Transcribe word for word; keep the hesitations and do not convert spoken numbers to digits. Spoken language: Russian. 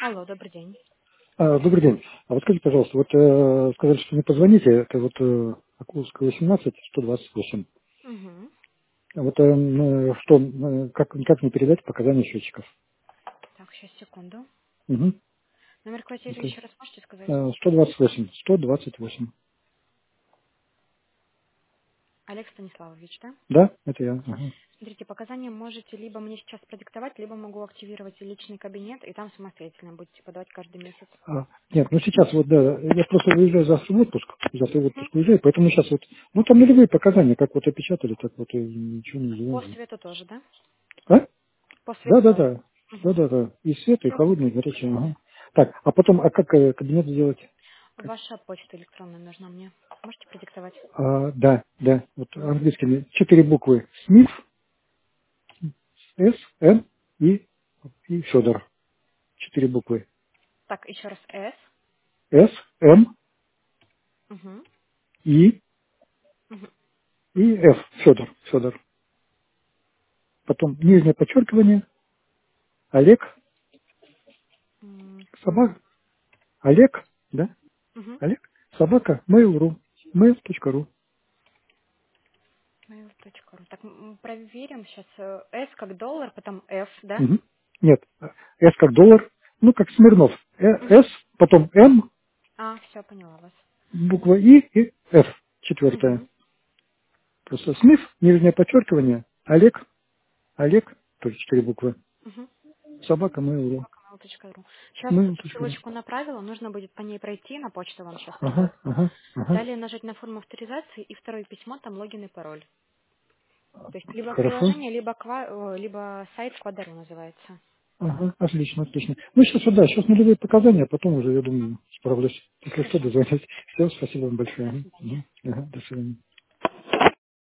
Алло, добрый день. А, добрый день. А вот скажите, пожалуйста, вот э, сказали, что не позвоните, это вот э, Окуловская восемнадцать, сто двадцать восемь. Угу. А вот э, м, что, э, как, как мне передать показания счетчиков? Так, сейчас, секунду. Угу. Номер квартиры Это, еще раз можете сказать? э, сто двадцать восемь, сто двадцать восемь. Олег Станиславович, да? Да, это я. Ага. Смотрите, показания можете либо мне сейчас продиктовать, либо могу активировать личный кабинет, и там самостоятельно будете подавать каждый месяц. А, нет, ну сейчас вот, да, я просто выезжаю завтра в отпуск, завтра в Мгм. отпуск уезжаю, поэтому сейчас вот, ну там нулевые показания, как вот опечатали, так вот и ничего не По называем. свету тоже, да? А? По Да, свету да, тоже. да. Да, Угу. да, да. И свет, и Все, холодный, и горячий. Ага. Так, а потом, а как э, кабинет сделать? ваша почта электронная нужна мне. Можете продиктовать? А, да, да, вот английскими четыре буквы. Смит, С, Н и, и Федор. Четыре буквы. Так, еще раз С. С, М, Угу. И Угу. и Ф. Федор. Федор. Потом нижнее подчеркивание. Олег, собака. Олег, да? Угу. Олег, собака, mail.ru. mail.ru. mail.ru. Так, м, проверим сейчас. С как доллар, потом F, да? Мгм. Нет, С как доллар, ну как Смирнов. Э, Угу. С, потом М, А, все, поняла вас. буква И и Ф. Четвертая. Угу. Просто Смит, нижнее подчеркивание. Олег, Олег, тоже четыре буквы. Угу. Собака Mail.ru. mail.ru. Сейчас Mail.ru. ссылочку направила, нужно будет по ней пройти, на почту вам сейчас придет. Ага, ага, ага. Далее нажать на форму авторизации и второе письмо, там логин и пароль. То есть либо Хорошо. приложение, либо, ква- э, либо сайт Квадару называется. Ага, отлично, отлично. Ну, сейчас, да, сейчас нулевые показания, а потом уже, я думаю, справлюсь. Если что, Хорошо. дозвонюсь. Все, спасибо вам До большое. свидания. Мгм. Ага, до свидания.